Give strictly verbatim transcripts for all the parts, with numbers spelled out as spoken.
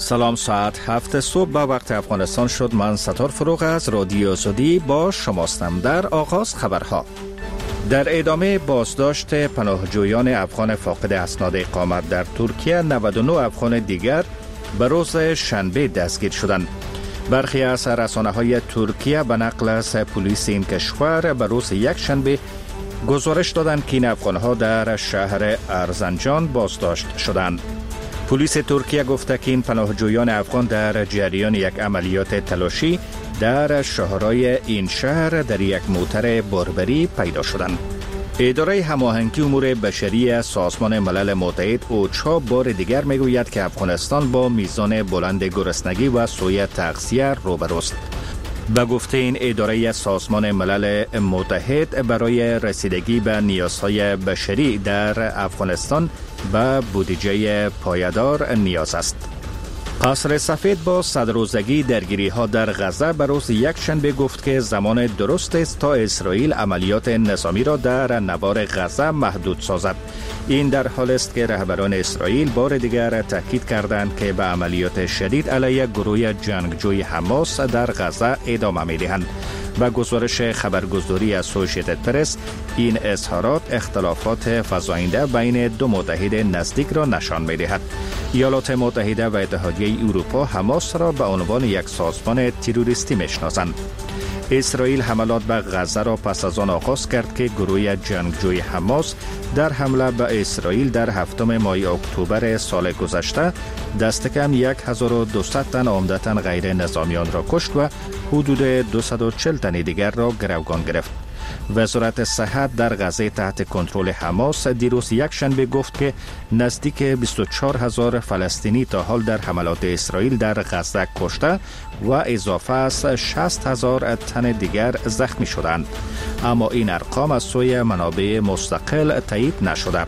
سلام، ساعت هفت صبح به وقت افغانستان شد. من ستار فروغ از رادیو آزادی با شماستم. در آغاز خبرها. در ادامه بازداشت پناهجویان افغان فاقد اسناد اقامت در ترکیه، نود و نه افغان دیگر به روز شنبه دستگیر شدند. برخی از رسانه‌های ترکیه به نقل از پلیس این کشور به روز یک شنبه گزارش دادند که این افغان‌ها در شهر ارزنجان بازداشت شدند. پلیس ترکیه گفته که این پناهجویان افغان در جریان یک عملیات تلاشی در شهرهای این شهر در یک موتر باربری پیدا شدند. اداره هماهنگی امور بشری سازمان ملل متحد اوچا بار دیگر میگوید که افغانستان با میزان بلند گرسنگی و سوء تغذیه روبروست. به گفته این اداره سازمان ملل متحد، برای رسیدگی به نیازهای بشری در افغانستان به بودجه پایدار نیاز است. قصر سفید با صدروزگی درگیری ها در غزه به روز یک شنبه گفت که زمان درست است تا اسرائیل عملیات نظامی را در نوار غزه محدود سازد. این در حال است که رهبران اسرائیل بار دیگر تاکید کردند که به عملیات شدید علیه گروه جنگجوی حماس در غزه ادامه می‌دهند. با گزارش خبرگزاری اسوسییتد پرس، این اظهارات اختلافات فزاینده بین دو متحد نزدیک را نشان می‌دهد. ایالات متحده و اتحادیه اروپا حماس را به عنوان یک سازمان تروریستی می‌شناسند. اسرائیل حملات به غزه را پس از آن آغاز کرد که گروه جنگجوی حماس در حمله به اسرائیل در هفتم ماه اکتبر سال گذشته دست کم هزار و دویست تن عمدتاً غیر نظامیان را کشت و حدود دویست و چهل تن دیگر را گروگان گرفت. وزارت صحت در غزه تحت کنترل حماس دیروز یک شنبه گفت که نزدیک بیست و چهار هزار فلسطینی تا حال در حملات اسرائیل در غزه کشته و اضافه از شصت هزار تن دیگر زخمی شدند. اما این ارقام از سوی منابع مستقل تایید نشده.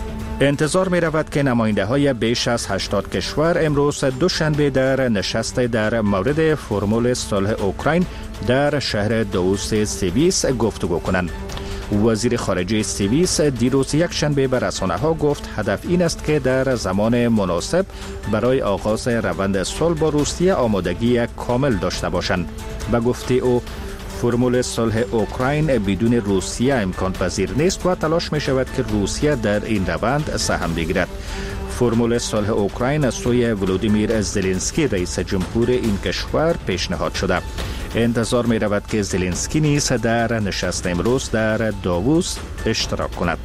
انتظار می رود که نماینده های بیش از هشتاد کشور امروز دوشنبه در نشست در مورد فرمول صلح اوکراین در شهر داووس سوئیس گفتگو کنند. وزیر خارجه سوئیس دیروز یک شنبه به رسانه ها گفت هدف این است که در زمان مناسب برای آغاز روند صلح با روسیه آمادگی کامل داشته باشند. به گفته او، فرمول صلح اوکراین بدون روسیه امکان پذیر نیست و تلاش می شود که روسیه در این روند سهم بگیرد. فرمول صلح اوکراین از سوی ولودیمیر زلنسکی رئیس جمهور این کشور پیشنهاد شده. انتظار می رود که زلنسکی نیز در نشست امروز در داووس اشتراک کند.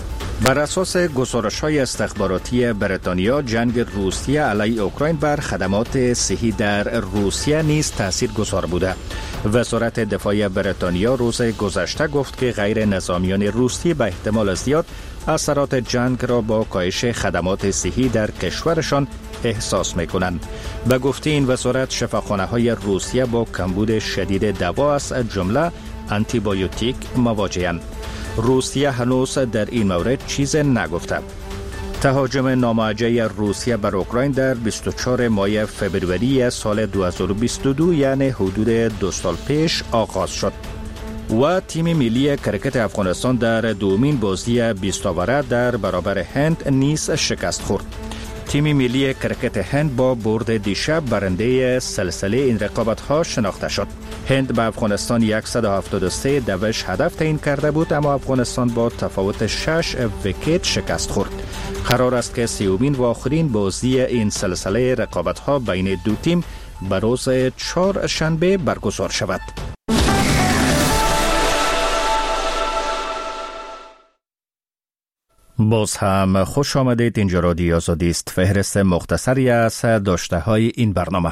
بر اساس گزارش‌های استخباراتی بریتانیا، جنگ روسیه علیه اوکراین بر خدمات صحی در روسیه نیز تاثیرگذار بوده. وزارت دفاع بریتانیا روز گذشته گفت که غیر نظامیان روسی به احتمال زیاد اثرات جنگ را با کاهش خدمات صحی در کشورشان احساس می‌کنند. به گفته این وزارت، شفاخانه‌های روسیه با کمبود شدید دوا از جمله آنتی بیوتیک مواجه‌اند. روسیه هنوز در این مورد چیز نگفته. تهاجم ناموجه روسیه بر اوکراین در بیست و چهارم ماه فوریه سال دو هزار و بیست و دو، یعنی حدود دو سال پیش آغاز شد و تیم ملی کرکت افغانستان در دومین بازی بیست اوره در برابر هند نیز شکست خورد. تیم ملی کرکت هند با برد دیشب برنده سلسله این رقابت ها شناخته شد. هند به افغانستان صد و هفتاد و سه دوش هدف تعیین کرده بود، اما افغانستان با تفاوت شش ویکت شکست خورد. قرار است که سومین و آخرین بازی این سلسله رقابت ها بین دو تیم به روز چهار شنبه برگزار شود. باز هم خوش آمدید. اینجا رادیو آزادی است. فهرست مختصری از داشته های این برنامه.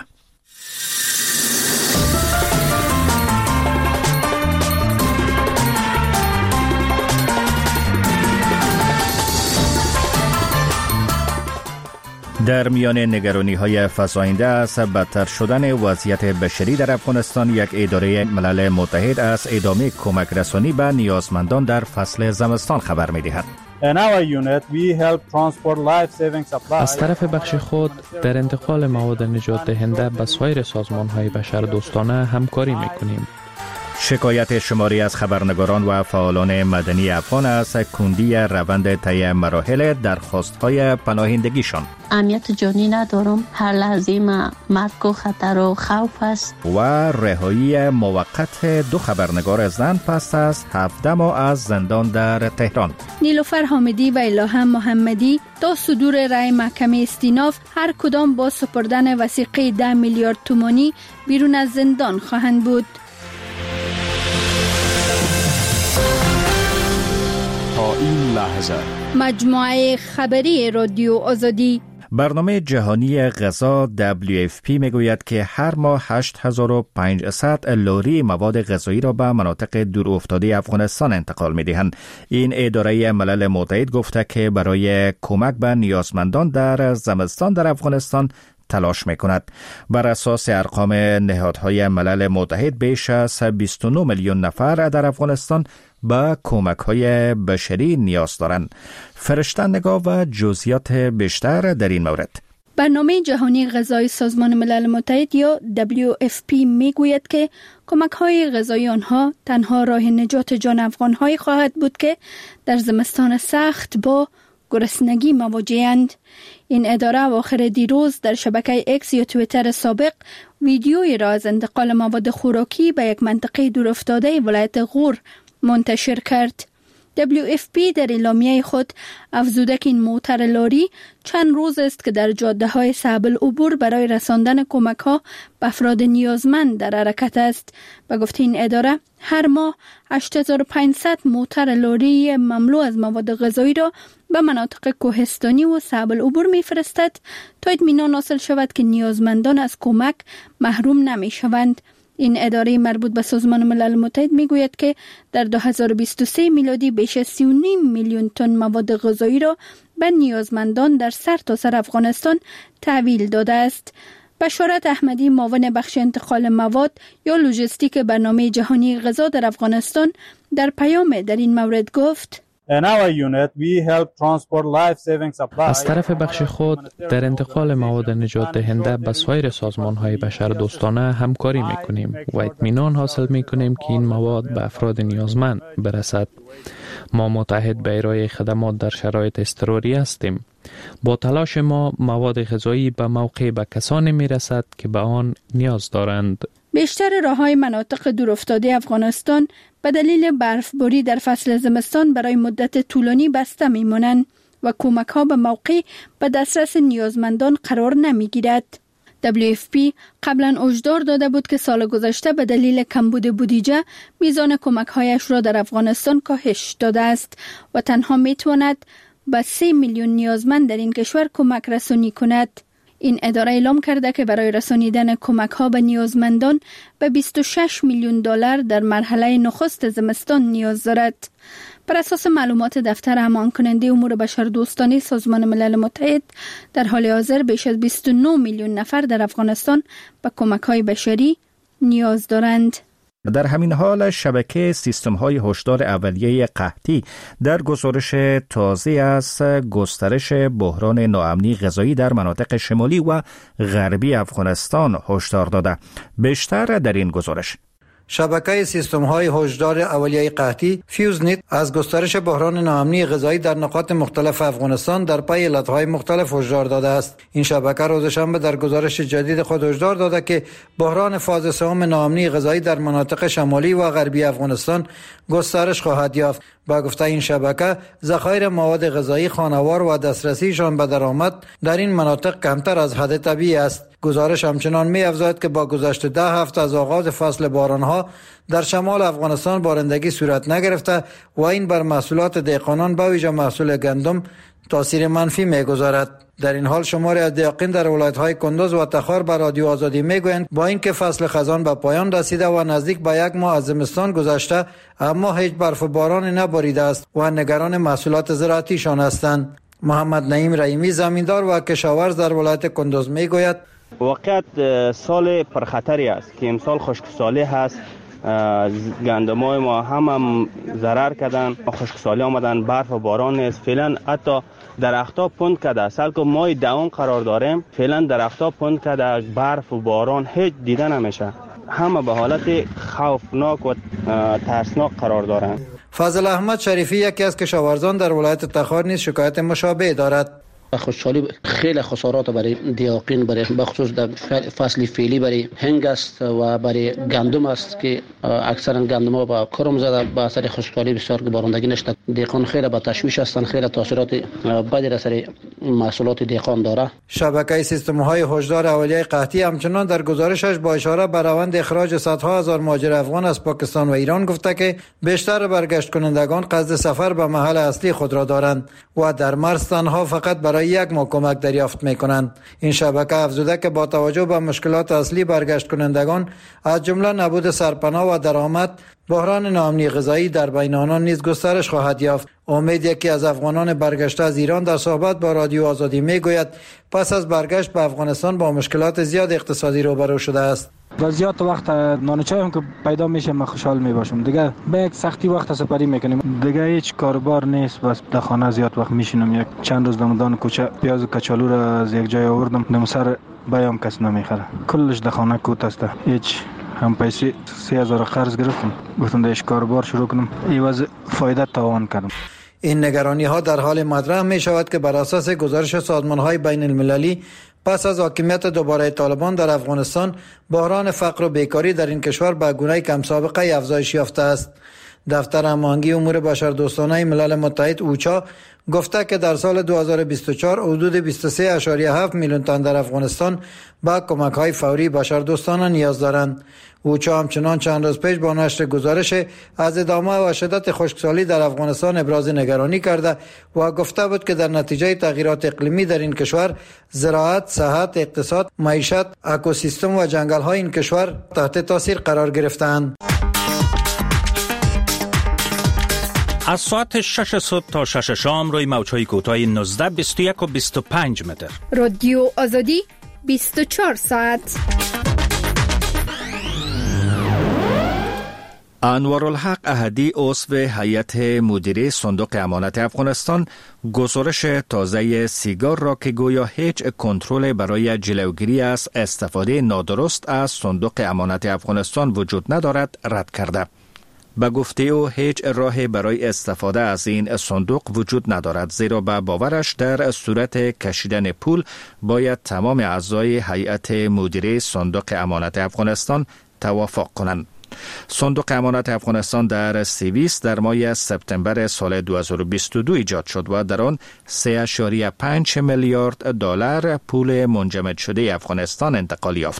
در میان نگرانی های فزاینده از بدتر شدن وضعیت بشری در افغانستان، یک اداره ملل متحد از ادامه کمک رسانی به نیازمندان در فصل زمستان خبر می دهد. از طرف بخش خود در انتقال مواد نجات دهنده به سایر سازمان های بشر دوستانه همکاری می کنیم. شکایت شماری از خبرنگاران و فعالان مدنی افغان است کندی روند طی مراحل درخواست‌های پناهندگیشان. امنیت جانی ندارم، هر لحظه ما مرگ و خطر و خوف است. و رهایی موقت دو خبرنگار زن پس از هفده ماه از زندان در تهران. نیلوفر حامدی و الهام محمدی تا صدور رأی محکمه استیناف هر کدام با سپردن وثیقه ده میلیارد تومانی بیرون از زندان خواهند بود. تا این لحظه مجموعه خبری رادیو آزادی. برنامه جهانی غذا دبلیو اف پی میگوید که هر ماه هشت هزار و پانصد لاری مواد غذایی را به مناطق دور افتاده افغانستان انتقال می‌دهند. این اداره ملل متحد گفته که برای کمک به نیازمندان در زمستان در افغانستان تلاش می‌کند. بر اساس ارقام نهادهای ملل متحد بیش از بیست و نه میلیون نفر در افغانستان به کمک‌های بشری نیاز دارند. فرشته نگاه و جزئیات بیشتر در این مورد. برنامه جهانی غذایی سازمان ملل متحد یا دبلیو اف پی میگوید که کمک‌های غذایی آنها تنها راه نجات جان افغان‌های خواهد بود که در زمستان سخت با گرسنگی مواجه‌اند. این اداره اواخر دیروز در شبکه اکس یا توییتر سابق ویدیویی را از انتقال مواد خوراکی به یک منطقه دورافتاده ولایت غور منتشر کرد. دبلیو اف پی در اعلامیه خود افزوده که این موتر لاری چند روز است که در جاده های صعب العبور برای رساندن کمک ها به افراد نیازمند در حرکت است. به گفته این اداره هر ماه هشت هزار و پانصد موتر لاری مملو از مواد غذایی را به مناطق کوهستانی و صعب العبور میفرستد تا اطمینان حاصل شود که نیازمندان از کمک محروم نمی شوند. این اداره مربوط به سازمان ملل متحد میگوید که در دو هزار و بیست و سه میلادی بیش از سی و نیم میلیون تن مواد غذایی را به نیازمندان در سرتاسر افغانستان تحویل داده است. بشارت احمدی معاون بخش انتقال مواد یا لوجستیک برنامه جهانی غذا در افغانستان در پیام در این مورد گفت: از طرف بخش خود در انتقال مواد نجات دهنده به سایر سازمان‌های بشردوستانه همکاری می‌کنیم و اطمینان حاصل می‌کنیم که این مواد به افراد نیازمند برسد. ما متحد به ارائه خدمات در شرایط اضطراری هستیم. با تلاش ما مواد غذایی به موقع به کسانی می‌رسد که به آن نیاز دارند. بیشتر راه‌های مناطق دورافتاده افغانستان به دلیل برفباری در فصل زمستان برای مدت طولانی بسته می‌مانند و کمک‌ها به موقع به دسترس نیازمندان قرار نمی‌گیرد. دبلیو اف پی قبلا هشدار داده بود که سال گذشته به دلیل کمبود بودجه میزان کمک‌هایش را در افغانستان کاهش داده است و تنها می‌تواند به سه میلیون نیازمند در این کشور کمک رسانی کند. این اداره اعلام کرده که برای رسانیدن کمک‌ها به نیازمندان به بیست و شش میلیون دلار در مرحله نخست زمستان نیاز دارد. بر اساس معلومات دفتر امان کننده امور بشردوستانه سازمان ملل متحد در حال حاضر بیش از بیست و نه میلیون نفر در افغانستان به کمک‌های بشری نیاز دارند. در همین حال شبکه سیستم‌های هشدار اولیه قحطی در گزارش تازه از گسترش بحران ناامنی غذایی در مناطق شمالی و غربی افغانستان هشدار داده. بیشتر در این گزارش. شبکه سیستم‌های هشدار اولیه قحطی فیوزنیت از گسترش بحران ناامنی غذایی در نقاط مختلف افغانستان در پی علت‌های مختلف هشدار داده است. این شبکه روز شنبه در گزارش جدید خود هشدار داده که بحران فاز سوم ناامنی غذایی در مناطق شمالی و غربی افغانستان گسترش خواهد یافت. با گفته این شبکه ذخایر مواد غذایی خانوار و دسترسیشان به درآمد در این مناطق کمتر از حد طبیعی است. گزارش همچنان می افزاید که با گذشت ده هفته از آغاز فصل بارانها در شمال افغانستان بارندگی صورت نگرفته و این بر محصولات دهقانان به ویژه محصول گندم تاثیر منفی میگذارد. در این حال شماری از دهقان در ولایت‌های کندوز و تخار به رادیو آزادی میگویند با اینکه فصل خزان به پایان رسیده و نزدیک به یک ماه از زمستان گذشته اما هیچ برف و بارانی نباریده است و نگران محصولات زراعتیشان هستند. محمد نعیم رحیمی زمیندار و کشاورز در ولایت کندوز میگوید واقعیت سال پرخطری است که امسال خشکسالی هست. گندمای ما هم, هم ضرر کردن، خشکسالی آمدن، برف و باران نیست. فعلا حتی درختها پوند کرده، اصل که مای دوم قرار داریم، فعلا درختها پوند کرده، برف و باران هیچ دیده نمیشه. همه به حالت خوفناک و ترسناک قرار دارند. فضل احمد شریفی یکی از کشاورزان در ولایت تخار نیز شکایت مشابه دارد. خوشحالی خیلی خسارات برای دیاقین، برای بخصوص در فصل فعلی برای هنگ است و برای گندم است که اکثرا گندم ها با کرم زده به اثر خشکسالی بسیار که بارندگی نشده. دیقان خیلی با تشویش هستند، خیلی تاثیرات بدی در سر محصولات دیقان داره. شبکه سیستم های هشدار اولیه قحطی همچنان در گزارشش با اشاره به روند اخراج صدها هزار مهاجر افغان از پاکستان و ایران گفته که بیشتر برگشت کنندگان قصد سفر به محل اصلی خود را دارند و در مرز تنها فقط برای یک ماه کمک دریافت می کنند. این شبکه افزوده که با توجه به مشکلات اصلی برگشت کنندگان از جمله نبود سرپناه و درآمد، بحران ناامنی غذایی در بین آنان نیز گسترش خواهد یافت. امید یکی از افغانان برگشته از ایران در صحبت با رادیو آزادی می گوید پس از برگشت به افغانستان با مشکلات زیاد اقتصادی روبرو شده است. زیاد وقت نان چای هم که پیدا میشه ما خوشحال می باشم. دیگه به یک سختی وقت سپری میکنیم. دیگه هیچ کاربار نیست، بس در خانه زیاد وقت میشینم. یک چند روز دمدان کوچه پیاز و کچالو را از یک جای آوردم، دم سر بیام کس نمیخره. کلش در خانه کوت است. هیچ هم پیسه سه هزار قرض گرفتم، گفتم دیش کاربار شروع کنم، ایواز فایده تاوان کردم. این نگرانی ها در حال مطرح می شود که بر اساس گزارش سازمان های بین المللی پس از حاکمیت دوباره طالبان در افغانستان بحران فقر و بیکاری در این کشور به گونه کم سابقه افزایش یافته است. دفتر هماهنگی امور بشردوستانه ملل متحد اوچا گفته که در سال دو هزار و بیست و چهار حدود بیست و سه و هفت میلیون تن در افغانستان با کمک‌های فوری بشردوستانه نیاز دارند. اوچا همچنان چند روز پیش با نشر گزارش از ادامه و شدت خشکسالی در افغانستان ابراز نگرانی کرده و گفته بود که در نتیجه تغییرات اقلیمی در این کشور زراعت، صحت، اقتصاد، معیشت، اکوسیستم و جنگل‌های این کشور تحت تاثیر قرار گرفته‌اند. از ساعت شش صبح تا شش شام روی موج‌های کوتاه نوزده، بیست و یک و بیست و پنج متر. رادیو آزادی بیست و چهار ساعت. انوارالحق احدی عضو هیئت مدیره صندوق امانت افغانستان گزارش تازه سیگار را که گویا هیچ کنترل برای جلوگیری از استفاده نادرست از صندوق امانت افغانستان وجود ندارد رد کرده. به گفته او هیچ راهی برای استفاده از این صندوق وجود ندارد، زیرا به باورش در صورت کشیدن پول باید تمام اعضای هیئت مدیره صندوق امانت افغانستان توافق کنند. صندوق امانت افغانستان در سوئیس در ماه سپتامبر سال دو هزار و بیست و دو ایجاد شد و در آن سه و پنج میلیارد دلار پول منجمد شده افغانستان انتقال یافت.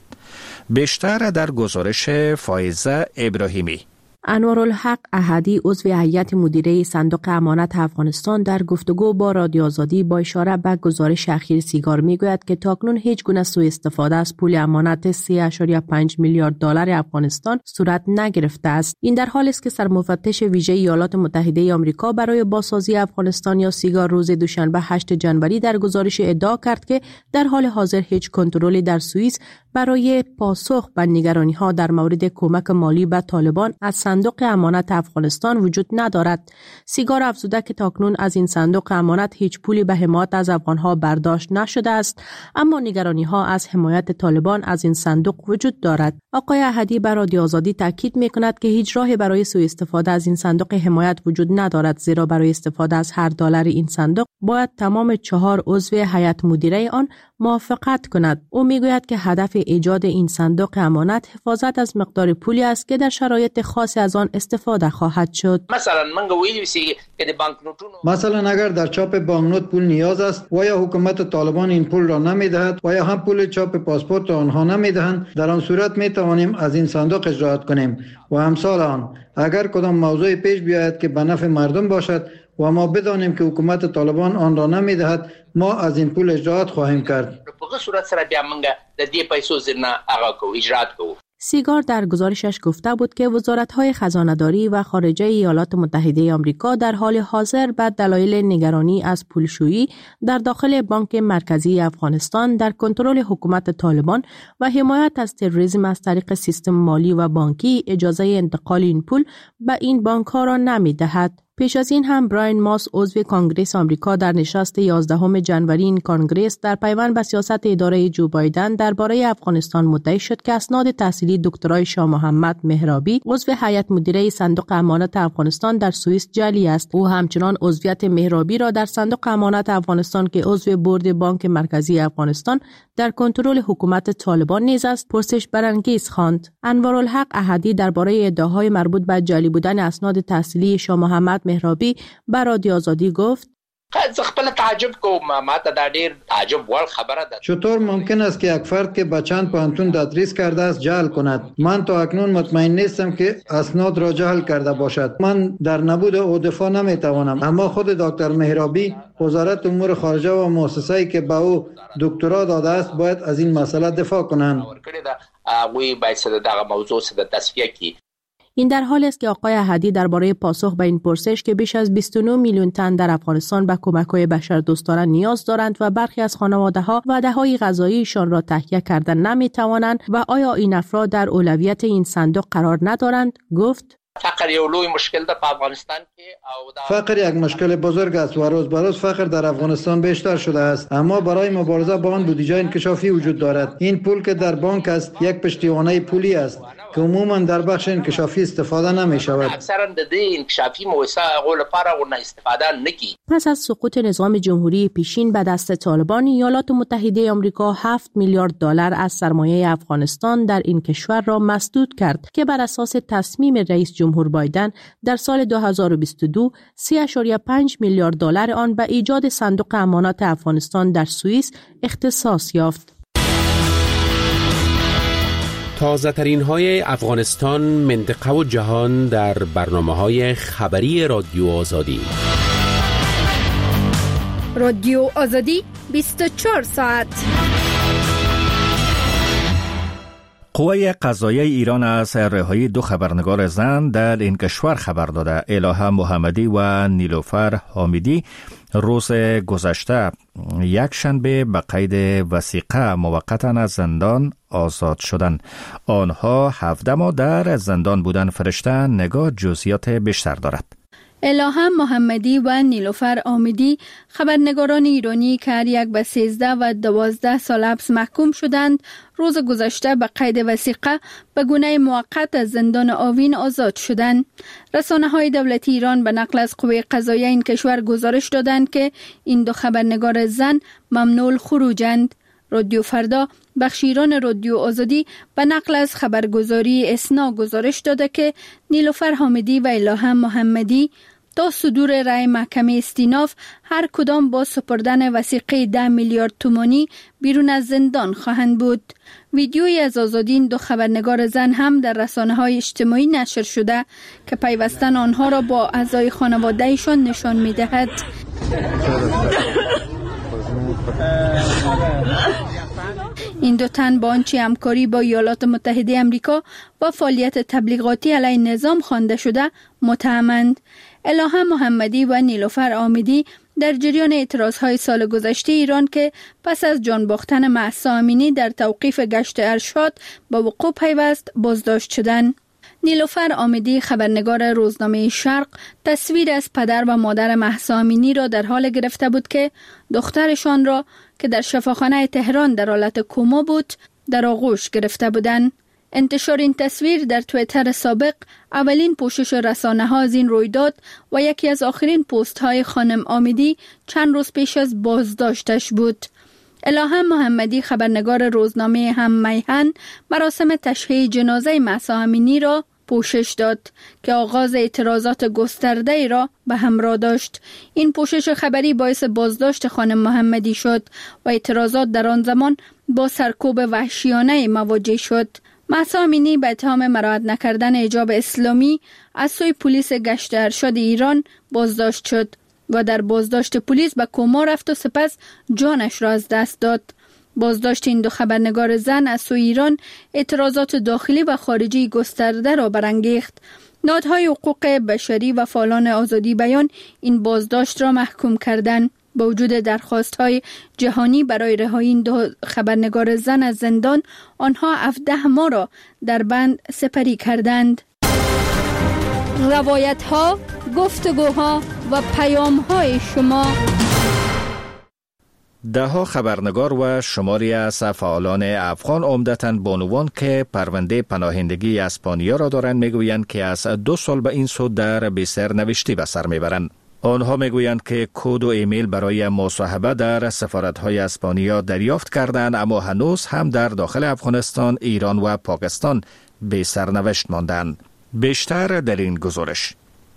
بیشتر در گزارش فایزه ابراهیمی. انوارالحق احدی عضو هیئت مدیره صندوق امانت افغانستان در گفتگو با رادیو آزادی با اشاره به گزارش اخیر سیگار میگوید که تاکنون هیچ گونه سوء استفاده از پول امانت سه و پنج میلیارد دلار افغانستان صورت نگرفته است. این در حالی است که سرمفتش ویژه ایالات متحده آمریکا برای بازسازی افغانستان یا سیگار روز دوشنبه هشتم ژانویه در گزارش ادعا کرد که در حال حاضر هیچ کنترلی در سوئیس برای پاسخ به نگرانی‌ها در مورد کمک مالی به طالبان از صندوق امانت افغانستان وجود ندارد. سیگار افزوده که تاکنون از این صندوق امانت هیچ پولی به حمایت از افغانها برداشت نشده است، اما نگرانی‌ها از حمایت طالبان از این صندوق وجود دارد. آقای احدی بر رادیو آزادی تاکید می‌کند که هیچ راهی برای سوء استفاده از این صندوق حمایت وجود ندارد، زیرا برای استفاده از هر دلار این صندوق باید تمام چهار عضو هیئت مدیره آن موافقت کند. او میگوید که هدف ایجاد این صندوق امانت حفاظت از مقدار پولی است که در شرایط خاصی از آن استفاده خواهد شد. مثلا من گویلی که بانکنوتونو مثلا اگر در چاپ بانکنوت پول نیاز است و یا حکومت طالبان این پول را نمیدهد و یا هم پول چاپ پاسپورت آنها نمیدهند، در آن صورت می توانیم از این صندوق اجرات کنیم و امثال آن. اگر کدام موضوع پیش بیاید که به نفع مردم باشد و ما بدانیم که حکومت طالبان آن را نمیدهد، ما از این پول اجرات خواهیم کرد. په صورت سره بیا موږ د دې پیسو زیرنا هغه کو اجرات کوو. سیگار در گزارشش گفته بود که وزارت‌های خزانه‌داری و خارجه ایالات متحده آمریکا در حال حاضر به دلایل نگرانی از پولشویی در داخل بانک مرکزی افغانستان در کنترل حکومت طالبان و حمایت از تروریسم از طریق سیستم مالی و بانکی اجازه انتقال این پول به این بانک‌ها را نمی‌دهد. پیش از این هم براین ماس عضو کانگرس آمریکا در نشست یازدهم ژانویه این کانگرس در پیوند به سیاست اداره جو بایدن درباره افغانستان مدعی شد که اسناد تحصیلی دکترای شاه محمد مهرابی عضو هیئت مدیره صندوق امانت افغانستان در سوئیس جعلی است. او همچنان عضویت مهرابی را در صندوق امانت افغانستان که عضو بورد بانک مرکزی افغانستان در کنترل حکومت طالبان نیز است پرسش برانگیز خواند. انوارالحق احدی درباره ادعاهای مربوط به جعلی بودن اسناد تحصیلی شاه محمد مهرابی به رادیو آزادی گفت: زه خپل تعجب کوم، ما ته دا ډیر تعجب وړ خبره ده. چطور ممکن است که یک فرد که به چند پوهنتون تدریس کرده است جعل کند؟ من تا اکنون مطمئن نیستم که اسناد را جعل کرده باشد. من در نبود او دفاع نمیتوانم، اما خود دکتر مهرابی، وزارت امور خارجه و مؤسسه‌ای که به او دکترا داده است باید از این مسئله دفاع کنند. هغوی باید دغه موضوع څخه تصفیه کړي. این در حالی است که آقای احدی درباره پاسخ به این پرسش که بیش از بیست و نه میلیون تن در افغانستان به کمک‌های بشردوستانه نیاز دارند و برخی از خانواده‌ها وعده‌های غذاییشان را تهیه کردن نمی‌توانند و آیا این افراد در اولویت این صندوق قرار ندارند، گفت: فقر یو لوی مشکل ده په افغانستان کې. فقر یک مشکل بزرگ است و روز به روز فقر در افغانستان بیشتر شده است، اما برای مبارزه با آن بودجه انکشافی وجود دارد. این پول که در بانک است یک پشتیبانی پولی است که عموما در بخش انکشافی استفاده نمی شود. اکثرا د دې انکشافی موسسه غول لپاره ونه استفاده نکي. پس از سقوط نظام جمهوری پیشین به دست طالبان، ایالات متحده آمریکا هفت میلیارد دلار از سرمایه افغانستان در این کشور را مسدود کرد که بر اساس تصمیم رئیس جمهور بایدن در سال دو هزار و بیست و دو سه ممیز پنج میلیارد دلار آن به ایجاد صندوق امانات افغانستان در سوئیس اختصاص یافت. تازه ترین های افغانستان، منطقه و جهان در برنامه های خبری رادیو آزادی. رادیو آزادی بیست و چهار ساعت. قوه قضاییه ایران از رهایی دو خبرنگار زن در این کشور خبر داده. الهه محمدی و نیلوفر حامیدی روز گذشته یک شنبه به قید وثیقه موقتا از زندان آزاد شدند. آنها هفده ماه در زندان بودن. فرشته نگاه جزئیات بیشتر دارد. الهه محمدی و نیلوفر آمیدی خبرنگاران ایرانی که هر یک به سیزده و دوازده سال حبس محکوم شدند روز گذشته به قید وثیقه به گونه موقت از زندان آوین آزاد شدند. رسانه های دولتی ایران به نقل از قوه قضاییه این کشور گزارش دادند که این دو خبرنگار زن ممنوع الخروجند. رادیو فردا بخش ایران رادیو آزادی به نقل از خبرگزاری اسنا گزارش داده که نیلوفر حامدی و الهه محمدی تا صدور رأی محکمه استیناف هر کدام با سپردن وثیقه ده میلیارد تومانی بیرون از زندان خواهند بود. ویدیویی از آزادی این دو خبرنگار زن هم در رسانه‌های اجتماعی نشر شده که پیوستن آنها را با اعضای خانواده‌شان نشان می‌دهد. این دو تن با آنچه همکاری با ایالات متحده آمریکا و فعالیت تبلیغاتی علیه نظام خوانده شده متهمند. الهه محمدی و نیلوفر آمیدی در جریان اعتراضهای سال گذشته ایران که پس از جان باختن مهسا امینی در توقیف گشت ارشاد با وقوع پیوست بازداشت شدند. نیلوفر آمیدی خبرنگار روزنامه شرق تصویر از پدر و مادر مهسا امینی را در حال گرفته بود که دخترشان را که در شفاخانه تهران در حالت کما بود در آغوش گرفته بودند. انتشار این تصویر در توییتر سابق اولین پوشش رسانه ها از این رویداد و یکی از آخرین پست های خانم آمیدی چند روز پیش از بازداشتش بود. الهه محمدی خبرنگار روزنامه هم میهن مراسم تشییع جنازه مهسا امینی را پوشش داد که آغاز اعتراضات گسترده ای را به همراه داشت. این پوشش خبری باعث بازداشت خانم محمدی شد و اعتراضات در آن زمان با سرکوب وحشیانه مواجه شد. مهسا امینی به اتهام مراعات نکردن حجاب اسلامی از سوی پلیس گشت ارشاد ایران بازداشت شد و در بازداشت پلیس به کما رفت و سپس جانش را از دست داد. بازداشت این دو خبرنگار زن از سوی ایران اعتراضات داخلی و خارجی گسترده را برانگیخت. نهادهای حقوق بشری و فعالان آزادی بیان این بازداشت را محکوم کردند. با وجود درخواست‌های جهانی برای رهایی این دو خبرنگار زن از زندان، آنها هفده ماه را در بند سپری کردند. روایت‌ها، گفتگوها و پیام‌های شما. دهها خبرنگار و شماری از فعالان افغان عمدتاً بانوان که پرونده پناهندگی اسپانیا را دارند میگویند که از دو سال به این سو در بیسر نوشتی به سر میبرند. آنها میگویند که کد و ایمیل برای مصاحبه در سفارت‌های اسپانیا دریافت کردند، اما هنوز هم در داخل افغانستان، ایران و پاکستان بی سرنوشت ماندند. بیشتر در این گزارش.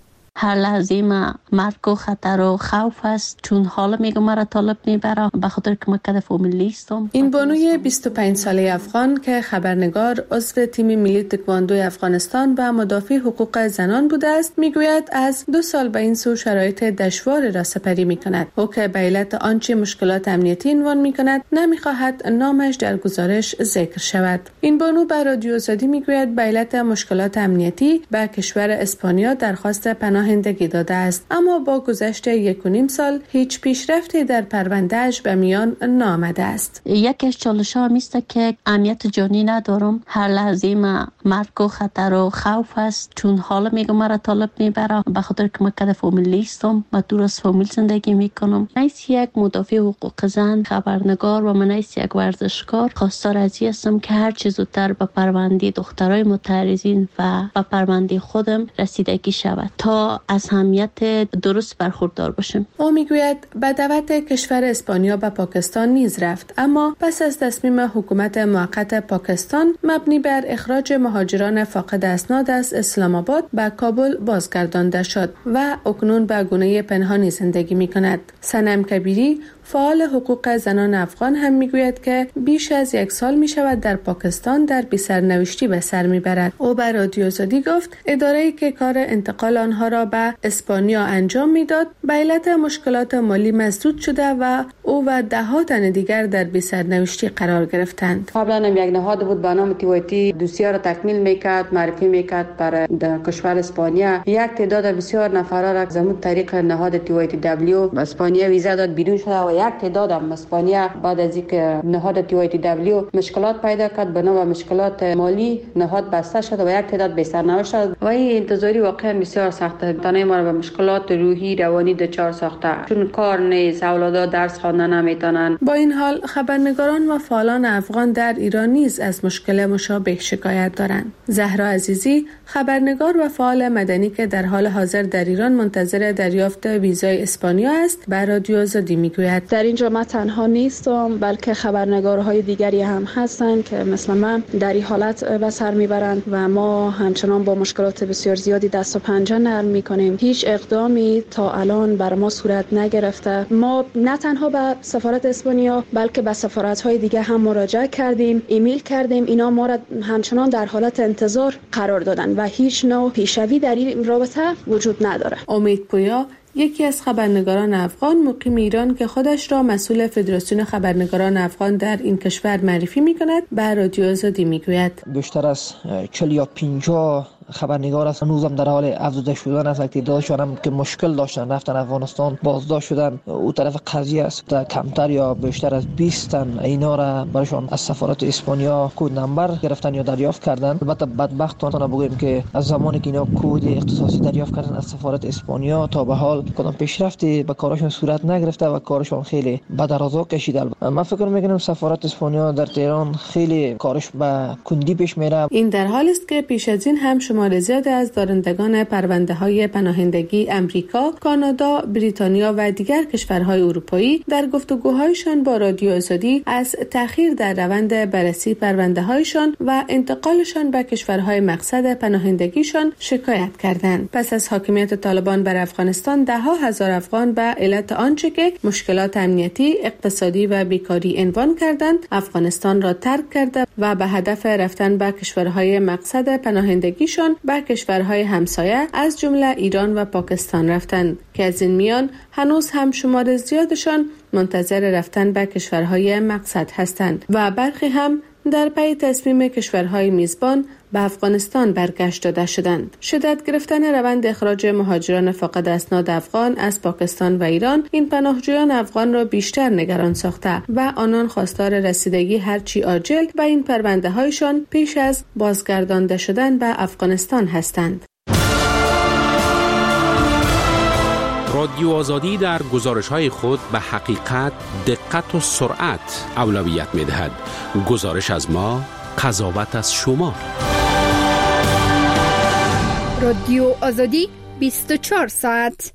هر لحظه ما مرگ و خطر و خوف است، چون حالا میگم مرا طالب میبره به خاطر که من کد فامیلی هستم. این بانوی بیست و پنج ساله افغان که خبرنگار عضو تیم ملی تکواندو افغانستان و مدافع حقوق زنان بوده است، میگوید از دو سال به این سو شرایط دشوار را سپری میکند. او که به علت آنچه مشکلات امنیتی عنوان میکند نمیخواهد نامش در گزارش ذکر شود. این بانو به رادیو آزادی میگوید به علت مشکلات امنیتی به کشور اسپانیا درخواست پناه پناهندگی داده است، اما با گذشت یک و نیم سال هیچ پیشرفتی در پروندهش به میان نآمده است. یکیش چالش ها میسته که امنیت جانی ندارم، هر لحظه ما مرگ و خطر و خوف است، چون حالا میگم مرا طالب میبره به خاطر که من کد فامیلی هستم، من دور از فامیل زندگی میکنم. نیست یک مدافع حقوق زن، خبرنگار و من نیست یک ورزشکار، خواستار از این هستم که هر چه زودتر به پرونده دخترای متعرضین و به پرونده خودم رسیدگی شود تا از اهمیت درست برخوردار باشیم. او میگوید به دعوت کشور اسپانیا به پاکستان نیز رفت، اما پس از تصمیم حکومت موقت پاکستان مبنی بر اخراج مهاجران فاقد اسناد از اسلام آباد به کابل بازگردانده شد و اکنون به گونه پنهانی زندگی میکند. صنم کبیری فعال حقوق زنان افغان هم میگوید که بیش از یک سال می شود در پاکستان در بی سرنوشتی به سر میبرد. او به رادیو آزادی گفت اداره‌ای که کار انتقال آنها را به اسپانیا انجام میداد به علت مشکلات مالی مسدود شده و او و ده ها تن دیگر در بی سرنوشتی قرار گرفتند. قبلا هم یک نهاد بود به نام تیوایتی دوسیه را تکمیل میکرد، معرفی میکرد برای کشور اسپانیا. یک تعداد بسیار نفرا را زمون طریق نهاد تیوایتی دبلیو اسپانیا ویزا داد بیرون شده و یک تعداد هم اسپانیا بعد از اینکه نهاد تیوایتی دبلیو مشکلات پیدا کرد بنا به مشکلات مالی نهاد بسته شد و یک تعداد به سرنوشت شد و این انتظاری واقعا بسیار سخته. تنه ما به مشکلات روحی روانی دچار ساخته، چون کار نیست، اولادا درس خواندن نمیتونن. با این حال خبرنگاران و فعالان افغان در ایران نیز از مشکل مشابه شکایت دارند. زهرا عزیزی خبرنگار و فعال مدنی که در حال حاضر در ایران منتظر دریافت ویزای اسپانیا است به رادیو آزادی میگوید در اینجا من تنها نیستم، بلکه خبرنگارهای دیگری هم هستند که مثل من در این حالت به سر میبرند و ما همچنان با مشکلات بسیار زیادی دست و پنجه نرم میکنیم. هیچ اقدامی تا الان بر ما صورت نگرفته. ما نه تنها به سفارت اسپانیا بلکه به سفارت‌های دیگه هم مراجعه کردیم، ایمیل کردیم، اینا ما را همچنان در حالت انتظار قرار دادن و هیچ نوع پیشروی در این رابطه وجود نداره. امید پویا یکی از خبرنگاران افغان مقیم ایران که خودش را مسئول فدراسیون خبرنگاران افغان در این کشور معرفی می‌کند به رادیو آزادی میگوید بیشتر از چهل یا پنجاه خبرنگار است هنوزم در حال افزوده شدن است. تعدادشان هم که مشکل داشتن رفتن افغانستان بازداشت شدن. او طرف قضیه است کمتر یا بیشتر از بیست تن اینا را برشان از سفارت اسپانیا کد نمبر گرفتن یا دریافت کردن. البته بدبختانه بگویم که از زمانی که اینا کد اختصاصی دریافت کردن از سفارت اسپانیا تا به حال کدام پیشرفتی به کارشون صورت نگرفته و کارشون خیلی به درازا کشیده. من فکر میکنم سفارت اسپانیا در تهران خیلی کارش به کندی پیش میره. این در حالی است که پیش از این هم شمار زیادی از دارندگان پرونده‌های پناهندگی امریکا، کانادا، بریتانیا و دیگر کشورهای اروپایی در گفتگوهایشان با رادیو آزادی از تأخیر در روند بررسی پرونده‌هایشان و انتقالشان به کشورهای مقصد پناهندگیشان شکایت کردند. پس از حاکمیت طالبان بر افغانستان ده ها هزار افغان به علت آنچه که مشکلات امنیتی، اقتصادی و بیکاری عنوان کردند، افغانستان را ترک کرده و به هدف رفتن به کشورهای مقصد پناهندگیشان به کشورهای همسایه از جمله ایران و پاکستان رفتند که از این میان هنوز هم شمار زیادشان منتظر رفتن به کشورهای مقصد هستند و برخی هم در پی تصمیم کشورهای میزبان به افغانستان برگشت داده شدند. شدت گرفتن روند اخراج مهاجران فاقد اسناد افغان از پاکستان و ایران این پناهجویان افغان را بیشتر نگران ساخته و آنان خواستار رسیدگی هرچی عاجل به این پرونده هایشان پیش از بازگردانده شدن به افغانستان هستند. رادیو آزادی در گزارش‌های خود به حقیقت، دقت و سرعت اولویت می‌دهد. گزارش از ما، قضاوت از شما. رادیو آزادی بیست و چهار ساعت.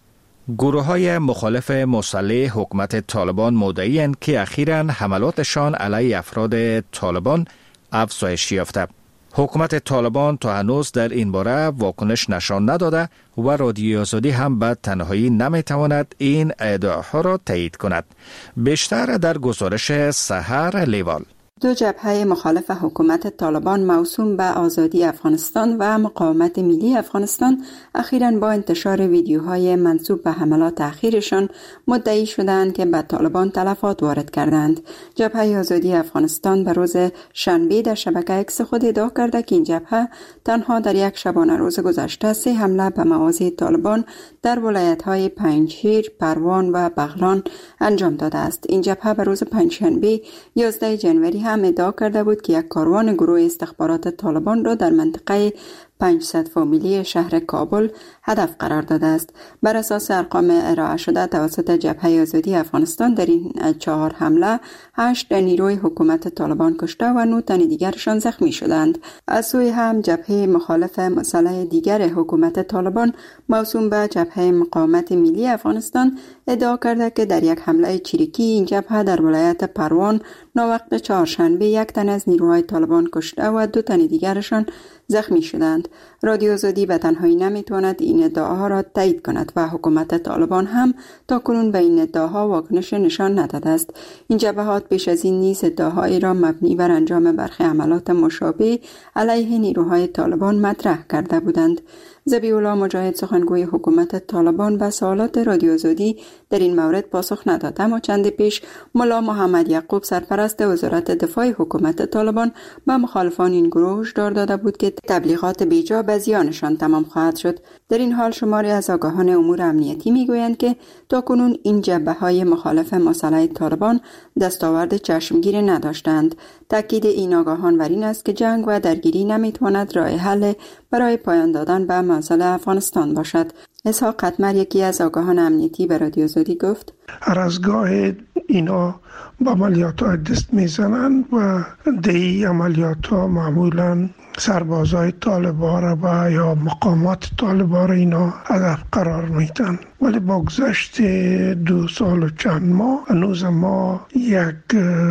گروه های مخالف مسلح حکومت طالبان مدعی‌اند که اخیراً حملاتشان علیه افراد طالبان افزایش یافته. حکومت طالبان تا هنوز در این باره واکنش نشان نداده و رادیو آزادی هم به تنهایی نمیتواند این ادعاها را تایید کند. بیشتر در گزارش سحر لیوال. دو جبهه مخالف حکومت طالبان موسوم به آزادی افغانستان و مقاومت ملی افغانستان اخیراً با انتشار ویدیوهای منسوب به حملات اخیرشان مدعی شدند که به طالبان تلفات وارد کردند. جبهه آزادی افغانستان به روز شنبه در شبکه اکس خود ادعا کرده که این جبهه تنها در یک شبانه روز گذشته سه حمله به مواضع طالبان در ولایت‌های پنجشیر، پروان و بغلان انجام داده است. این جبهه به روز پنجشنبه یازده ژانویه هم ادعا کرده بود که یک کاروان گروه استخبارات طالبان را در منطقه پانصد فامیلی شهر کابل هدف قرار داده است. بر اساس ارقام ارائه شده توسط جبهه آزادی افغانستان در این چهار حمله هشت نیروی حکومت طالبان کشته و نه تن دیگرشان زخمی شدند. از سوی هم جبهه مخالف مسلح دیگر حکومت طالبان موسوم به جبهه مقاومت ملی افغانستان ادعا کرده که در یک حمله چریکی این جبهه در ولایت پروان ناوقت چهارشنبه یک تن از نیروهای طالبان کشته و دو تن دیگرشان زخمی شدند. رادیو آزادی به تنهایی نمیتواند این ادعاها را تایید کند و حکومت طالبان هم تا کنون به این ادعاها واکنش نشان نداده است. این جبهات پیش از این نیز ادعاهایی را مبنی بر انجام برخی عملات مشابه علیه نیروهای طالبان مطرح کرده بودند. ذبیح الله مجاهد سخنگوی حکومت طالبان به سوالات رادیو آزادی در این مورد پاسخ نداد، اما چند پیش ملا محمد یعقوب سرپرست وزارت دفاع حکومت طالبان به مخالفان این گروه هشدار داده بود که تبلیغات بیجا به زیانشان تمام خواهد شد. در این حال شماری از آگاهان امور امنیتی میگویند که تاکنون این جبهه‌های مخالف مسلح طالبان دستاورد چشمگیری نداشتند. تاکید این آگاهان بر این است که جنگ و درگیری نمیتواند راه حل برای پایان دادن به مسئله افغانستان باشد. اسحاق قطمر یکی از آگاهان امنیتی به رادیو آزادی گفت: هر از گاه اینا با عملیات ها دست میزنند و دی عملیات ها معمولا سربازای طالبان را و یا مقامات طالبان را اینا هدف قرار میدن. ولی با گذشت دو سال و چند ماه هنوز ما یک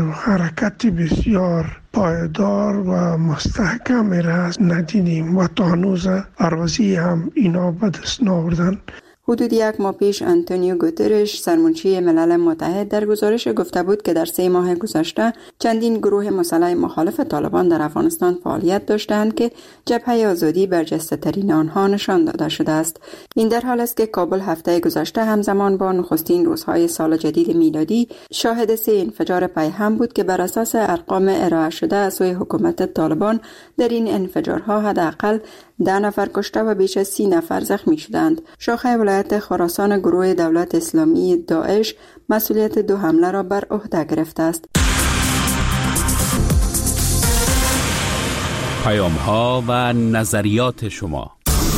حرکت بسیار پایدار و مستحکم را ندیدیم و تا هنوز اراضی هم اینا به دست ناوردن. حدود یک ماه پیش آنتونیو گوترش سرمنشی ملل متحد در گزارش گفته بود که در سه ماه گذشته چندین گروه مسلح مخالف طالبان در افغانستان فعالیت داشتند که جبهه آزادی برجسته ترین آنها نشان داده شده است. این در حال است که کابل هفته گذشته همزمان با نخستین روزهای سال جدید میلادی شاهد سه انفجار پیهم بود که بر اساس ارقام ارائه شده از سوی حکومت طالبان در این انفجارها حداقل ده نفر کشته و بیش از سی نفر زخمی شدند. شاخه ولایت خراسان گروه دولت اسلامی داعش مسئولیت دو حمله را بر عهده گرفته است. پیام ها و نظریات شما.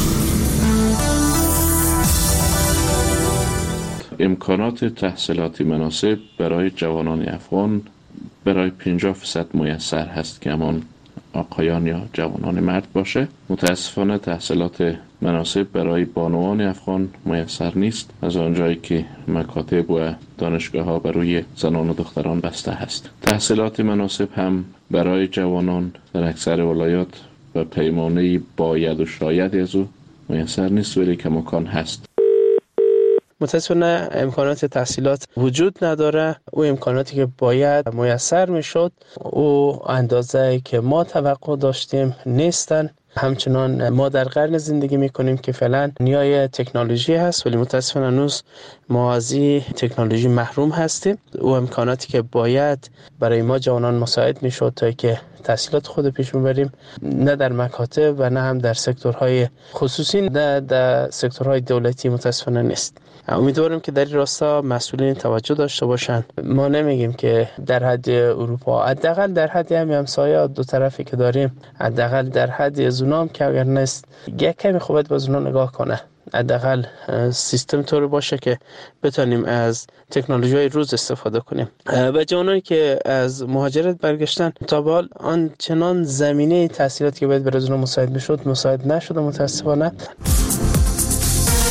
امکانات تحصیلاتی مناسب برای جوانان افغان برای پنجاه درصد میسر هست که همان آقایان یا جوانان مرد باشه. متاسفانه تحصیلات مناسب برای بانوان افغان میسر نیست، از آنجایی که مکاتب و دانشگاه ها برای زنان و دختران بسته هست. تحصیلات مناسب هم برای جوانان در اکثر ولایات و پیمانه باید و شاید از او میسر نیست، ولی کماکان هست. متاسفانه امکانات تحصیلات وجود نداره. او امکاناتی که باید میسر میشد او اندازه که ما توقع داشتیم نیستن. همچنان ما در قرن زندگی میکنیم که فعلا نیای تکنولوژی هست، ولی متاسفانه هنوز ما از این تکنولوژی محروم هستیم. او امکاناتی که باید برای ما جوانان مساعد میشد تا که تحصیلات خود پیش ببریم نه در مکاتب و نه هم در سکتورهای خصوصی، نه در سکتورهای دولتی متاسفانه نیست. امیدوارم که در این راستا مسئولین توجه داشته باشند. ما نمیگیم که در حد اروپا، حداقل در حد همین همسایه دو طرفی که داریم، حداقل در حد از اونام که اگر نیست یک کمی خوبت به اونها نگاه کنه. حداقل سیستم طور باشه که بتونیم از تکنولوژی های روز استفاده کنیم. و جوانانی که از مهاجرت برگشتن تا به حال آن چنان زمینه تحصیلاتی که باید برای اونها مساعد میشد مساعد نشده متاسفانه.